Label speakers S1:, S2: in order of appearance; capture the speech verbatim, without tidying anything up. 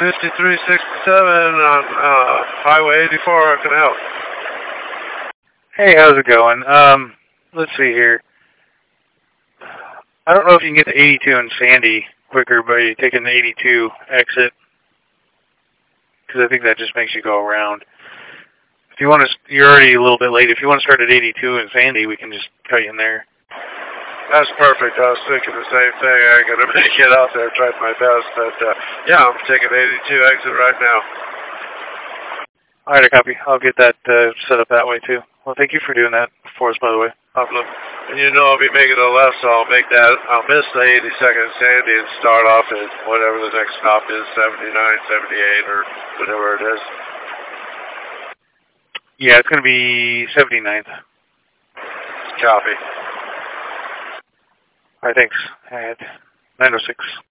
S1: fifty-three sixty-seven on uh, Highway eighty-four. How can I help?
S2: Hey, how's it going? Um, let's see here. I don't know if you can get to eighty-two in Sandy quicker by taking the eighty-two exit, because I think that just makes you go around. If you want to, you're already a little bit late. If you want to start at eighty-two in Sandy, we can just cut you in there.
S1: That's perfect. I was thinking the same thing. I got to make it out there, tried my best, but uh, yeah, I'm taking eighty-two exit right now.
S2: All right, I copy. I'll get that uh, set up that way too. Well, thank you for doing that for us, by the way.
S1: Problem. And you know I'll be making a left, so I'll make that. I'll miss the eighty-second Sandy and start off at whatever the next stop is, seventy-nine, seventy-eight, or whatever it is.
S2: Yeah, it's going to be seventy-ninth.
S1: Copy.
S2: All right, thanks. I had nine oh six.